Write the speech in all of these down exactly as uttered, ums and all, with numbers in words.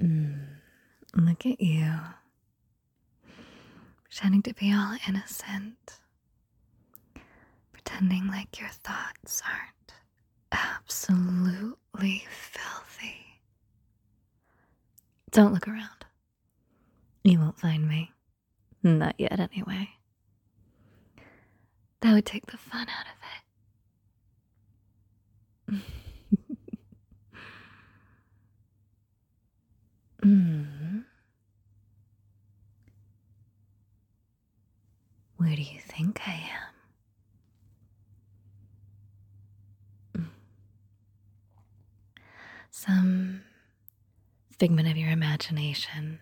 Mm, look at you, pretending to be all innocent, pretending like your thoughts aren't absolutely filthy. Don't look around. You won't find me. Not yet, anyway. That would take the fun out of it. mm. Where do you think I am? Some figment of your imagination,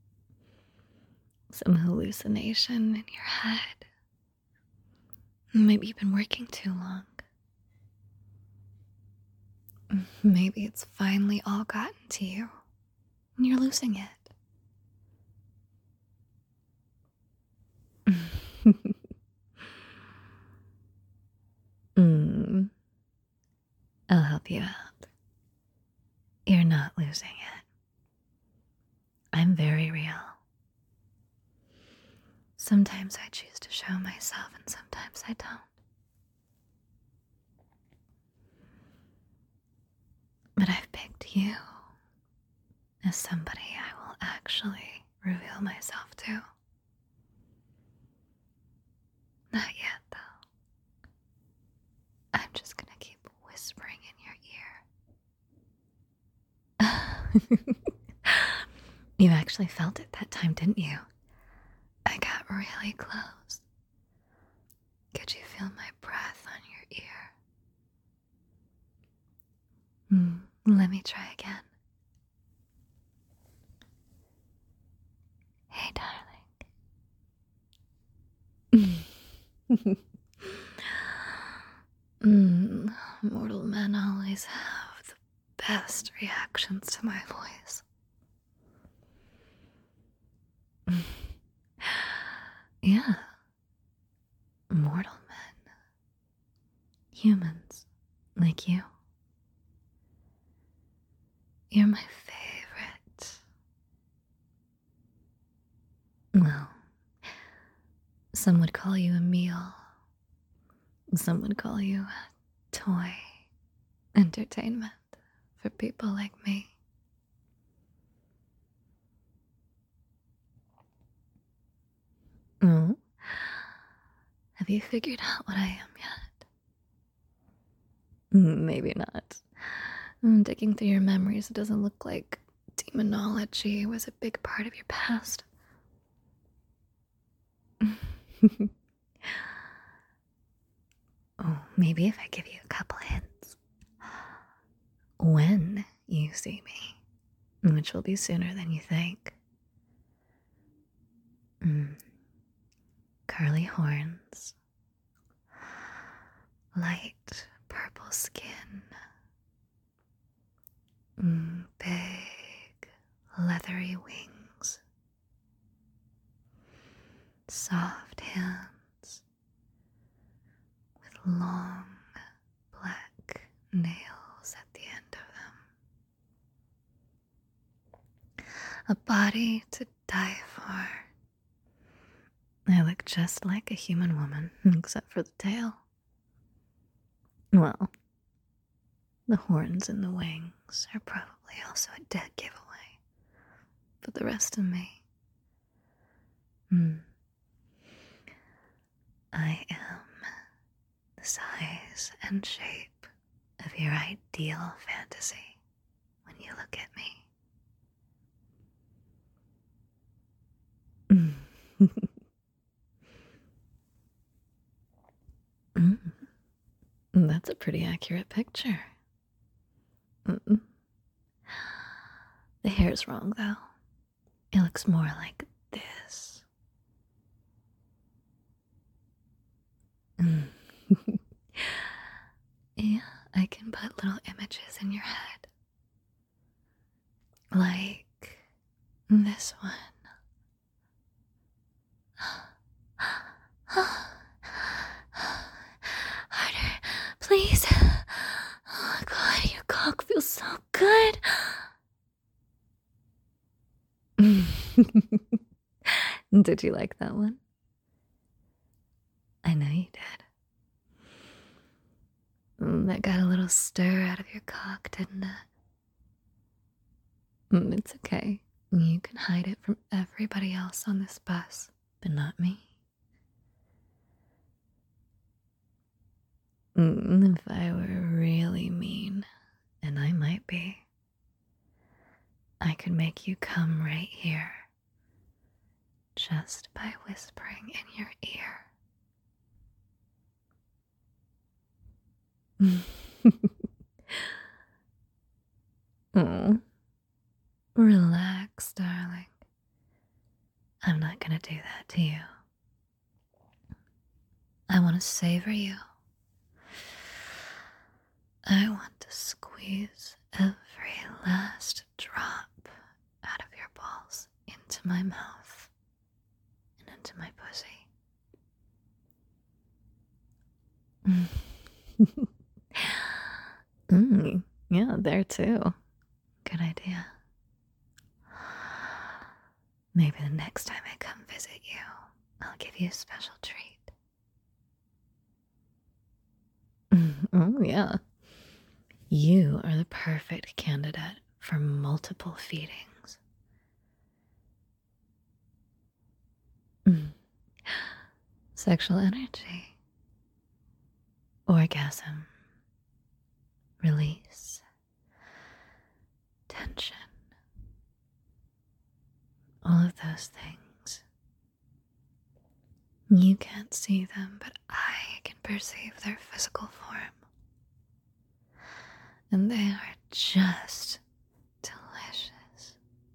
some hallucination in your head. Maybe you've been working too long. Maybe it's finally all gotten to you, and you're losing it. mm. I'll help you out. You're not losing it. I'm very real. Sometimes I choose to show myself, and sometimes I don't. But I've picked you as somebody I will actually reveal myself to. Not yet, though. I'm just gonna keep whispering in your ear. You actually felt it that time, didn't you? I got really close. Could you feel my breath on your ear? Hmm. Let me try again. Hey, darling. mm, mortal men always have the best reactions to my voice. Yeah. Mortal men. Humans like you. You're my favorite. Well, some would call you a meal. Some would call you a toy entertainment for people like me. Oh? Have you figured out what I am yet? Maybe not. Digging through your memories, it doesn't look like demonology was a big part of your past. Oh, maybe if I give you a couple hints. When you see me, which will be sooner than you think. Mm. Curly horns. Light purple skin. Mm, big, leathery wings. Soft hands with long, black nails at the end of them. A body to die for. I look just like a human woman, except for the tail. Well, the horns and the wings are probably also a dead giveaway. But the rest of me, hmm, I am the size and shape of your ideal fantasy when you look at me. mm. That's a pretty accurate picture. Mm-mm. The hair's wrong, though. It looks more like this. Mm. Yeah, I can put little images in your head. Like this one. Harder, please. Oh my god, your cock feels so good. Did you like that one? I know you did. Mm, that got a little stir out of your cock, didn't it? Mm, it's okay. You can hide it from everybody else on this bus, but not me. Mm, if I were really mean, and I might be, I could make you come right here, just by whispering in your ear. Oh, relax, darling. I'm not gonna do that to you. I want to savor you. I want to squeeze every last drop out of your balls into my mouth and into my pussy. mm, yeah, there too. Good idea. Maybe the next time I come visit you, I'll give you a special treat. Oh, yeah. You are the perfect candidate for multiple feedings. Mm. Sexual energy, orgasm, release, tension, all of those things. You can't see them, but I can perceive their physical form. And they are just delicious.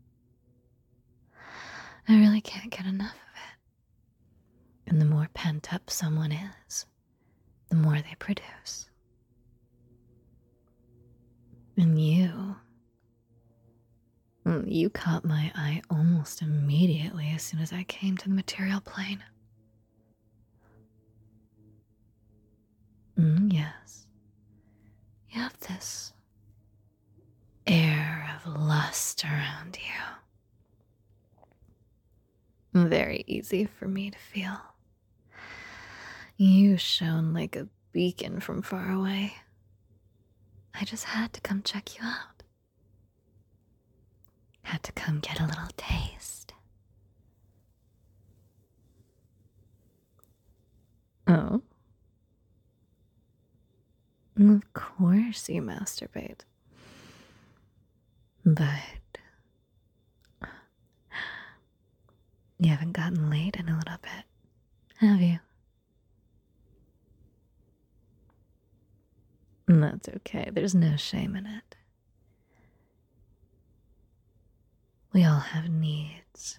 I really can't get enough of it. And the more pent up someone is, the more they produce. And you, mm, you caught my eye almost immediately as soon as I came to the material plane. Mm, yes. You have this air of lust around you. Very easy for me to feel. You shone like a beacon from far away. I just had to come check you out. Had to come get a little taste. Oh? Of course you masturbate. But you haven't gotten laid in a little bit, have you? That's okay. There's no shame in it. We all have needs.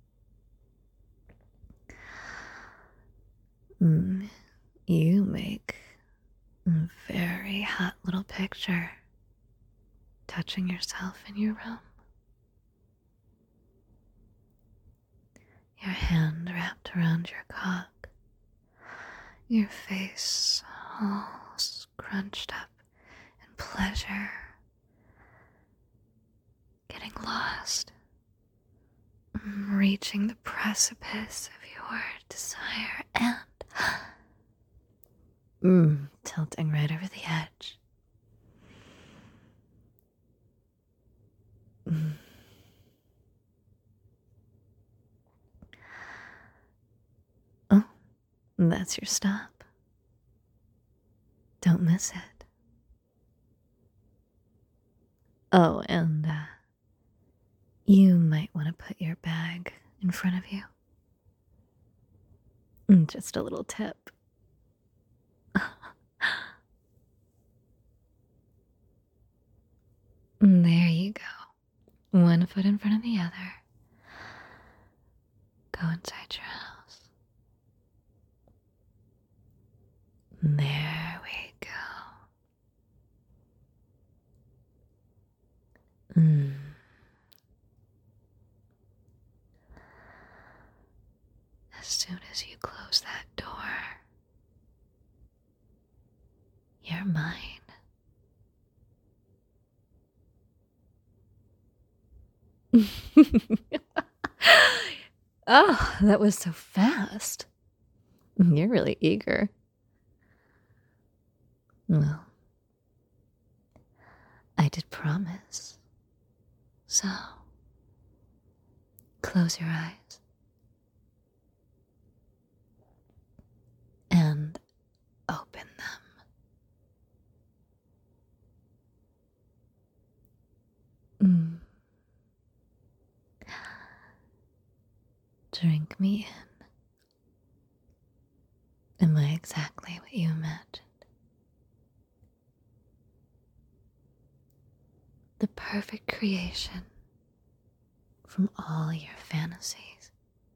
Mm, you make a very hot little picture touching yourself in your room. Your hand wrapped around your cock. Your face all scrunched up in pleasure. Getting lost. Reaching the precipice of your desire and mm, tilting right over the edge. Mm. Oh, that's your stop. Don't miss it. Oh, and uh, you might want to put your bag in front of you. Mm, just a little tip. There you go. One foot in front of the other. Go inside your house. There we go. Mm. As soon as you close that door, you're mine. Oh, that was so fast. You're really eager. Well, I did promise. So, close your eyes and open them. Mm. Drink me in. Am I exactly what you imagined? The perfect creation from all your fantasies,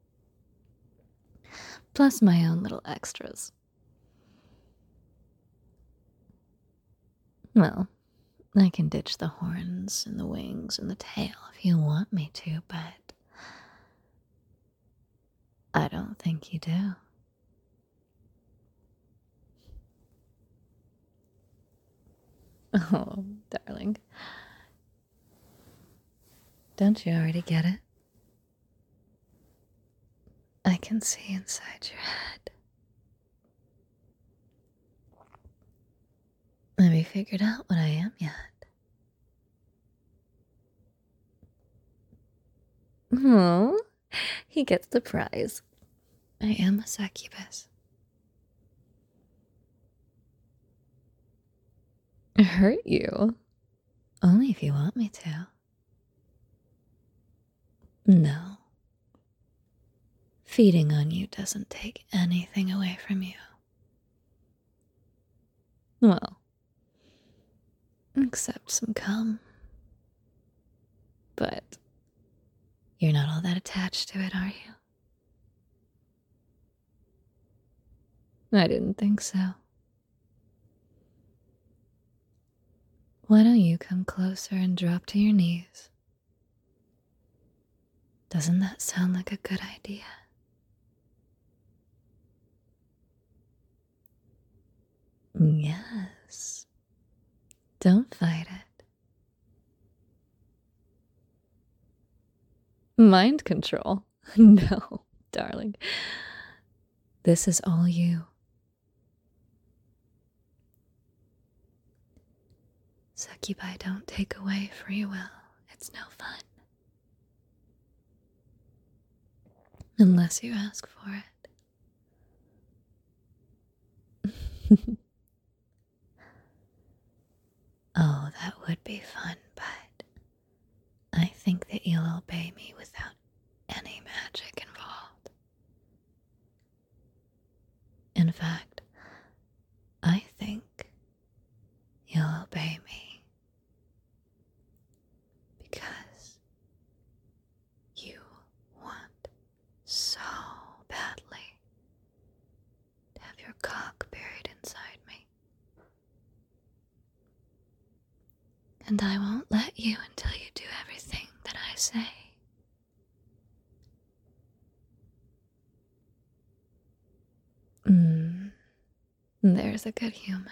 plus my own little extras. Well, I can ditch the horns and the wings and the tail if you want me to, but I don't think you do. Oh, darling. Don't you already get it? I can see inside your head. Have you figured out what I am yet? Oh, he gets the prize. I am a succubus. Hurt you? Only if you want me to. No. Feeding on you doesn't take anything away from you. Well, except some cum. But you're not all that attached to it, are you? I didn't think so. Why don't you come closer and drop to your knees? Doesn't that sound like a good idea? Yes. Don't fight it. Mind control? No, darling. This is all you. Succubi don't take away free will. It's no fun. Unless you ask for it. Oh, that would be fun, but I think that you'll obey me without any magic involved. In fact, I think you'll obey me because you want so badly to have your cock buried inside me. And I won't let you until you do everything that I say. Mm, there's a good human.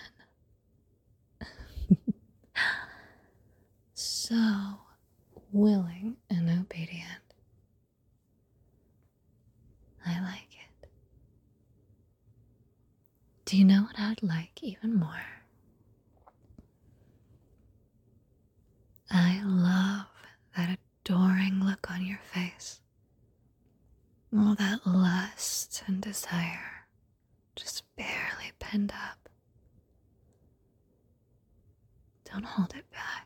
So willing and obedient. I like it. Do you know what I'd like even more? I love that adoring look on your face. All that lust and desire, just barely penned up. Don't hold it back.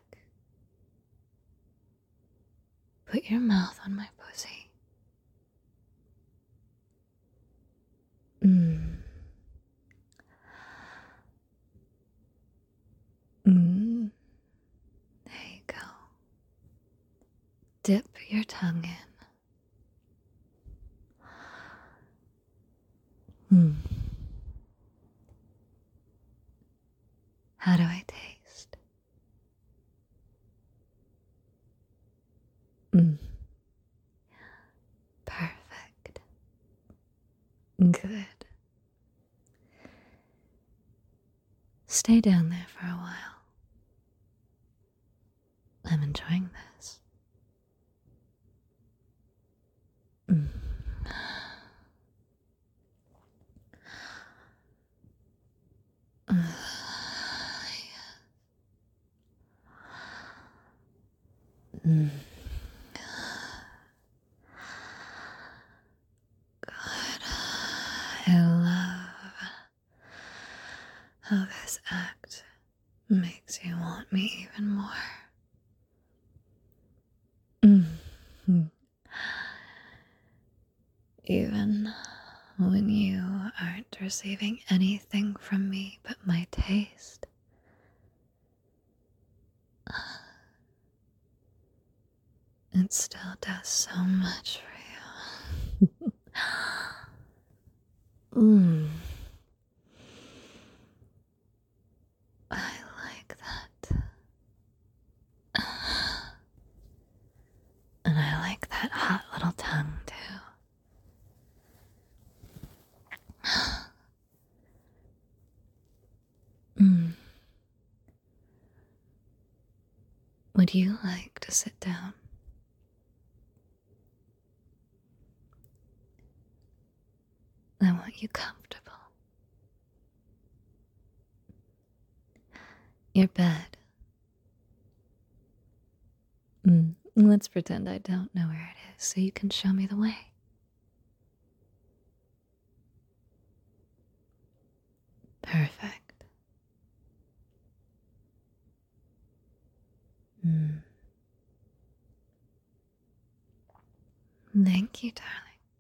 Put your mouth on my pussy. Mmm. Mmm. There you go. Dip your tongue in. Mmm. How do I taste? Mmm. Perfect. Good. Stay down there for a while. I'm enjoying this. Mm. God, I love how this act makes you want me even more. Mm. Even when you aren't receiving anything from me but my taste. It still does so much for you. mm. I like that. And I like that hot little tongue, too. mm. Would you like to sit down? I want you comfortable. Your bed. Mm. Let's pretend I don't know where it is so you can show me the way. Perfect. Mm. Thank you, darling.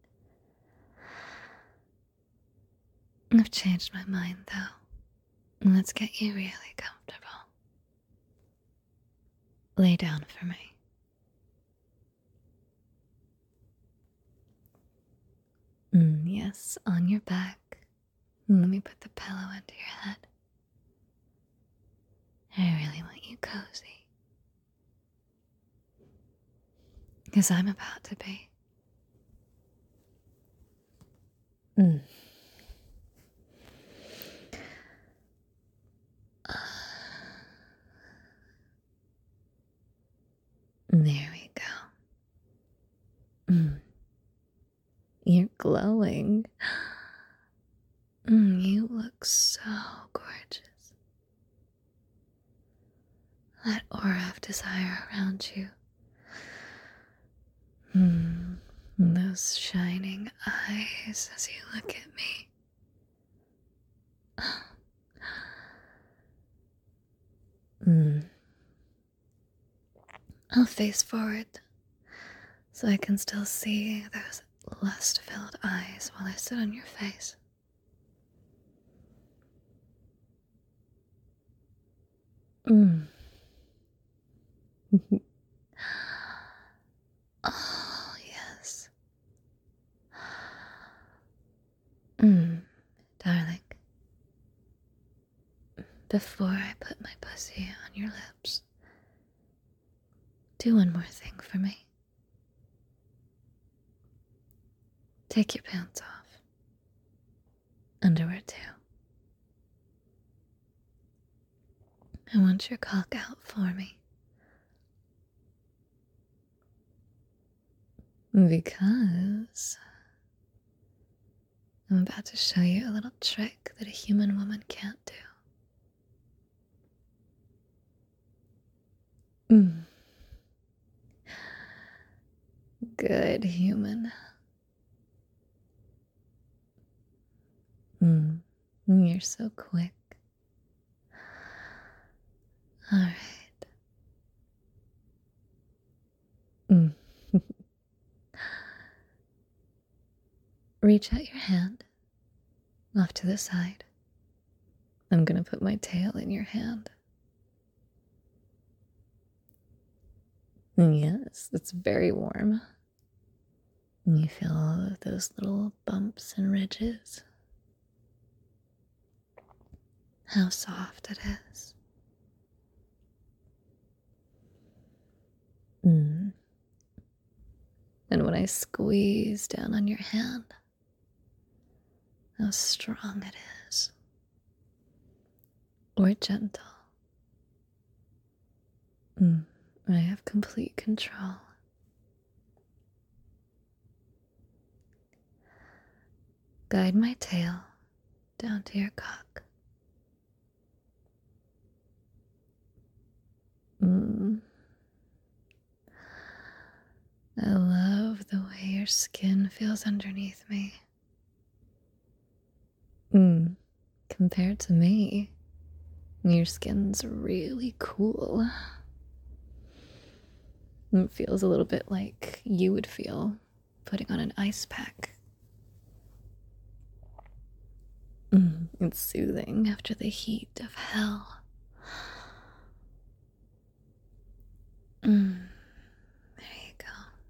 I've changed my mind, though. Let's get you really comfortable. Lay down for me. Mm, yes, on your back. Let me put the pillow under your head. I really want you cozy. Because I'm about to be. Mm. There we go. Mm. You're glowing. Mm, you look so gorgeous. That aura of desire around you. Mm, those shining eyes as you look at me. Mm. I'll face forward so I can still see those lust-filled eyes while I sit on your face. Mm. Oh, yes. Mm, darling. Before I put my pussy on your lips, do one more thing for me. Take your pants off. Underwear, too. I want your cock out for me. Because I'm about to show you a little trick that a human woman can't do. Mm. Good human. Mm. You're so quick. All right. Mm. Reach out your hand off to the side. I'm gonna put my tail in your hand. Yes, it's very warm. You feel all of those little bumps and ridges. How soft it is. Mm. And when I squeeze down on your hand, how strong it is. Or gentle. Mm. I have complete control. Guide my tail down to your cock. Mm. I love the way your skin feels underneath me. Mm, compared to me, your skin's really cool. It feels a little bit like you would feel putting on an ice pack. Mm, it's soothing after the heat of hell. Mm, there you go.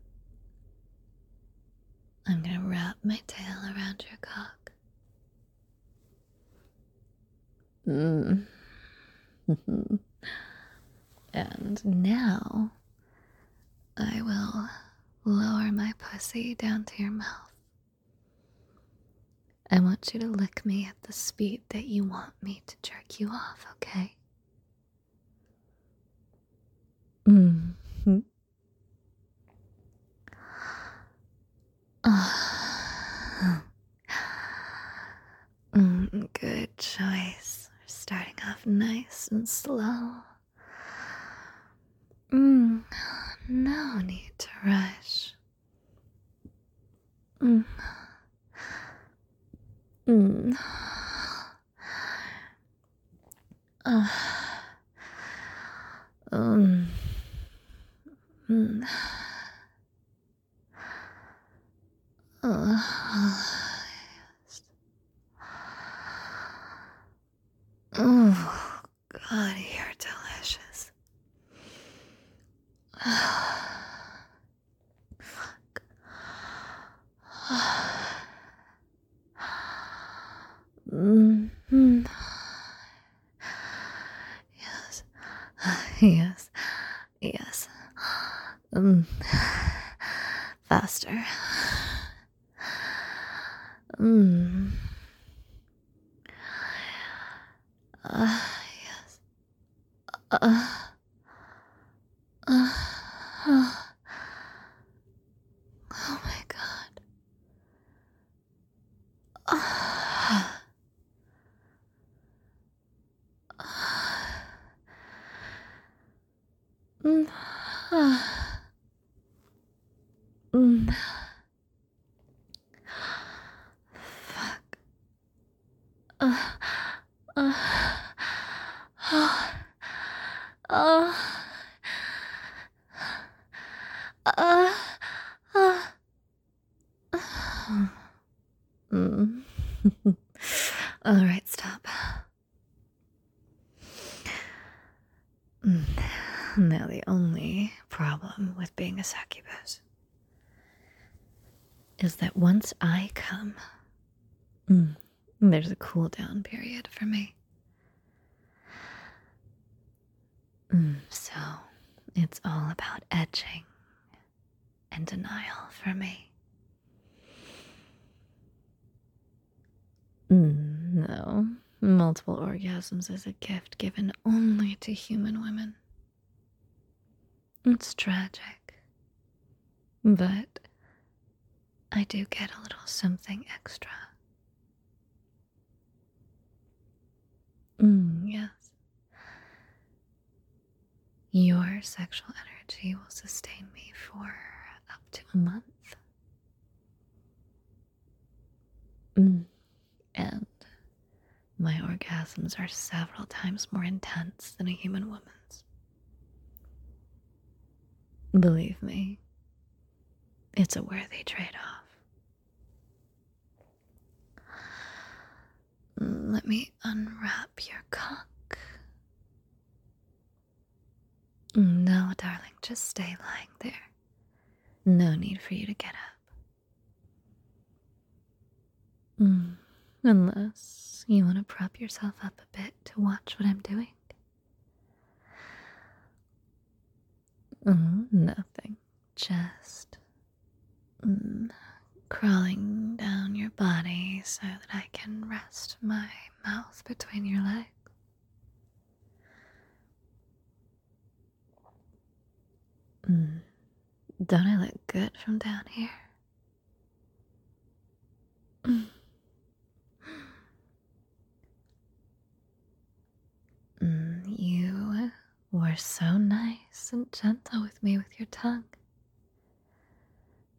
I'm gonna wrap my tail around your cock. Mm. And now I will lower my pussy down to your mouth. I want you to lick me at the speed that you want me to jerk you off, okay? Mm. Mm, good choice. We're starting off nice and slow. Mm, no need to rush. Mm. Mm. Uh. Um. Mm. Uh. Oh, God, you're delicious. Fuck. Mm-hmm. Yes. Yes. Yes. Um. Faster. Mm. Uh, yes. Uh, uh, uh. Oh my God. Uh, uh, mm, uh, mm. Fuck. Uh, uh, uh, uh, uh, uh, uh. Mm. All right, stop. Mm. Now, the only problem with being a succubus is that once I come, mm, there's a cool down period for me. Mm, so, it's all about edging and denial for me. Mm, no, multiple orgasms is a gift given only to human women. It's tragic, but I do get a little something extra. Mm, yes. Your sexual energy will sustain me for up to a month. Mm. And my orgasms are several times more intense than a human woman's. Believe me, it's a worthy trade-off. Let me unwrap your cock. No, darling, just stay lying there. No need for you to get up. Mm. Unless you want to prop yourself up a bit to watch what I'm doing. Oh, nothing. Just mm, crawling down your body so that I can rest my mouth between your legs. Mm. Don't I look good from down here? Mm. Mm, you were so nice and gentle with me with your tongue.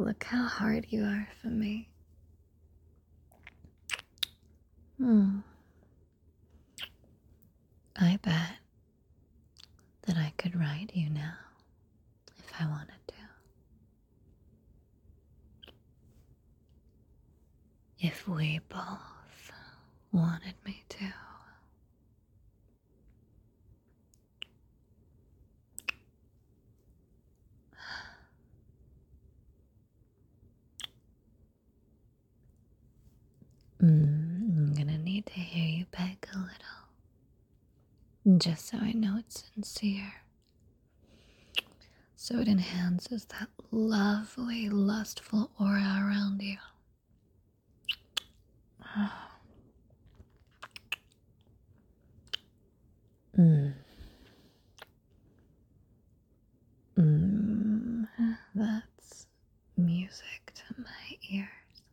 look how hard you are for me. Hmm. I bet that I could ride you now if I wanted to. If we both wanted me to. Mm, I'm gonna need to hear you beg a little, just so I know it's sincere. So it enhances that lovely, lustful aura around you. Mm. Mm. That's music to my ears.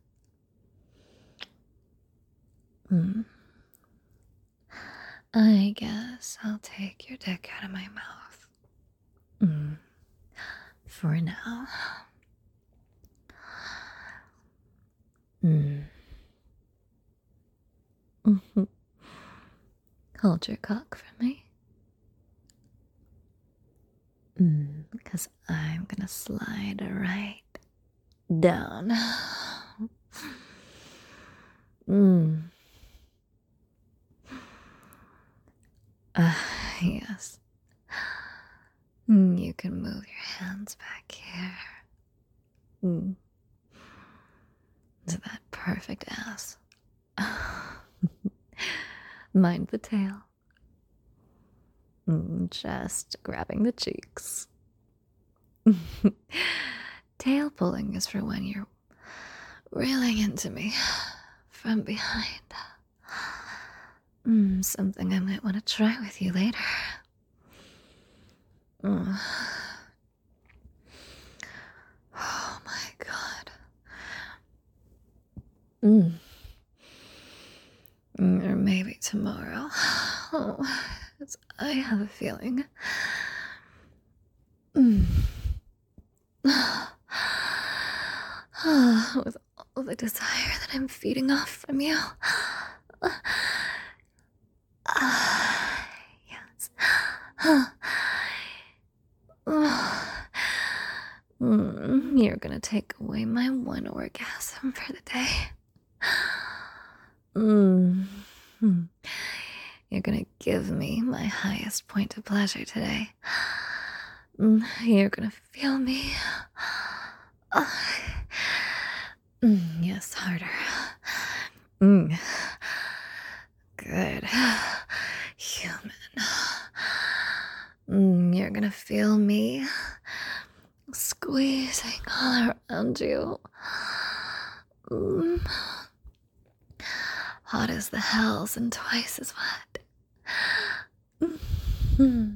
Mm. I guess I'll take your dick out of my mouth. Mm. For now. Mm. Mm-hmm. Hold your cock for me. Mm, because I'm gonna slide right down. Mm. Uh, yes. Mm, you can move your hands back here. Mm. To that perfect ass. Mind the tail. Mm, just grabbing the cheeks. Tail pulling is for when you're reeling into me from behind. Mm, something I might want to try with you later. Mm. Oh my god. Mm. Mm, or maybe tomorrow. Oh, it's, I have a feeling. Mm. With all the desire that I'm feeding off from you. Yes. Mm, you're gonna take away my one orgasm for the day. Mm. You're gonna give me my highest point of pleasure today. Mm, you're gonna feel me. Mm, yes, harder. Mm. Good. Human. Mm, you're gonna feel me squeezing all around you. Mm. Hot as the hells and twice as wet. Mm.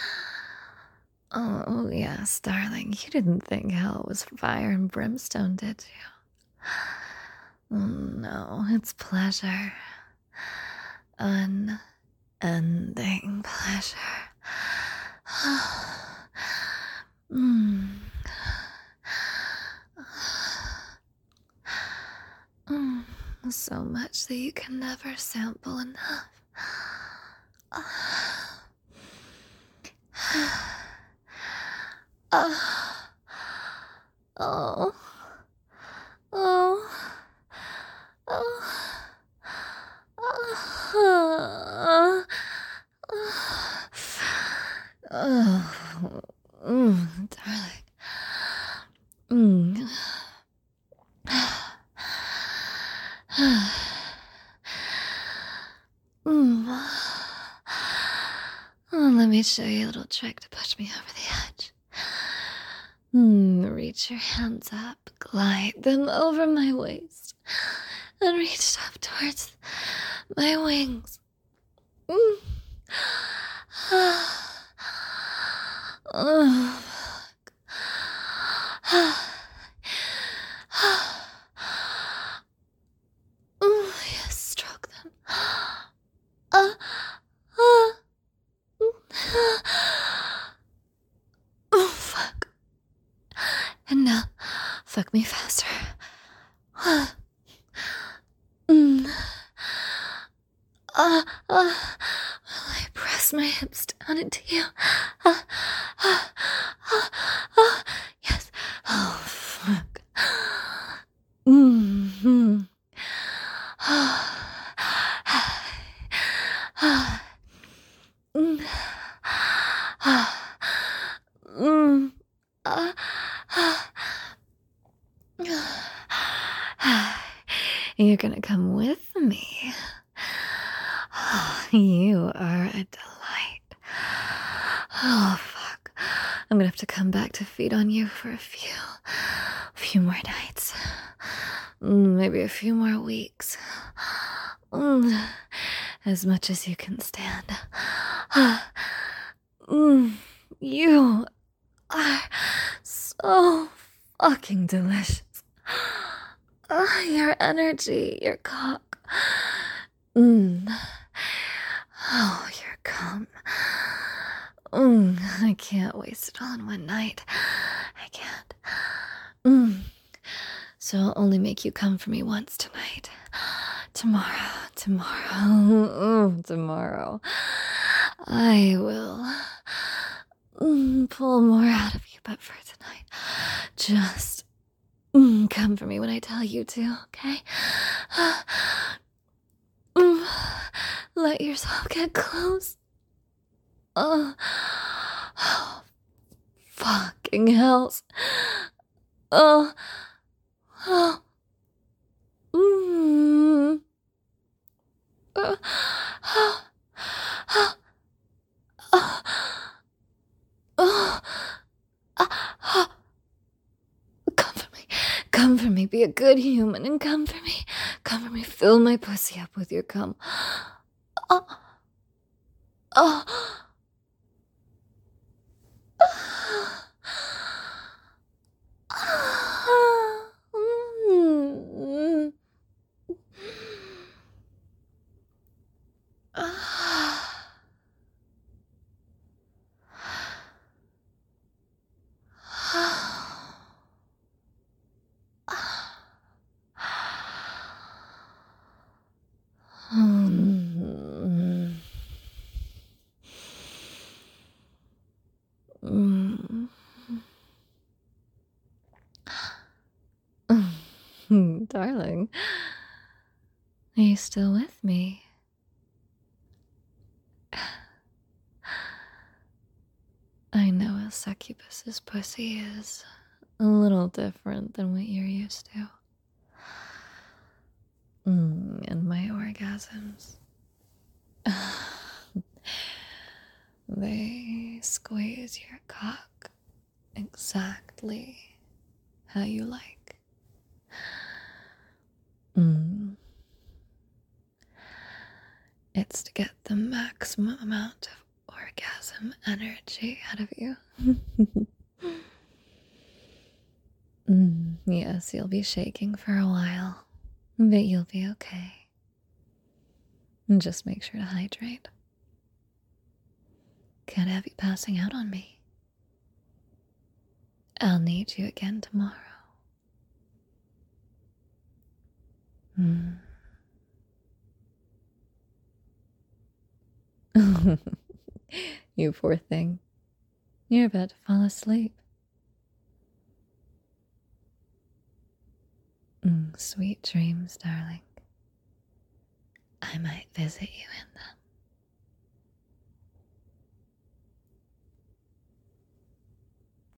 Oh, yes, darling. You didn't think hell was fire and brimstone, did you? Mm, no, it's pleasure. Unending pleasure. Mm. Mm. So much that you can never sample enough. Oh. Oh. Oh. Oh. Oh. Oh. Mm, darling. Mm. Mm. Oh, let me show you a little trick to push me over the edge. Mm, reach your hands up, glide them over my waist, and reach up towards my wings. Mm. Oh, oh, yes, stroke them. Uh, uh, oh, fuck. And now, Fuck me faster. mm. uh, uh, I press my hips down into you. Uh, uh, uh, uh, yes. Oh, fuck. Mm-hmm. mm. uh, You're gonna come with me. You are a delight. Oh, fuck. I'm gonna have to come back to feed on you for a few, few more nights. Maybe a few more weeks. As much as you can stand. You are so fucking delicious. Oh, your energy, your cock. Mm. Oh, your cum. Mm. I can't waste it all in one night. I can't. Mm. So I'll only make you come for me once tonight. Tomorrow, tomorrow, tomorrow. I will mm, pull more out of you, but for tonight, just mm, come for me when I tell you to, okay? Mm, let yourself get close. Oh, oh fucking hells. Oh, oh. Mm. Uh, oh, oh, oh, oh, oh. Come for me. Come for me. Be a good human and come for me. Come for me. Fill my pussy up with your cum. Oh. Oh. Mm. Mm. Mm. Darling, are you still with me? I know a succubus's pussy is a little different than what you're used to. Mm, and my orgasms. They squeeze your cock exactly how you like. Mm. It's to get the maximum amount of orgasm energy out of you. mm, yes, you'll be shaking for a while, but you'll be okay. And just make sure to hydrate. Can't have you passing out on me. I'll need you again tomorrow. Mm. You poor thing. You're about to fall asleep. Mm, sweet dreams, darling. I might visit you in them.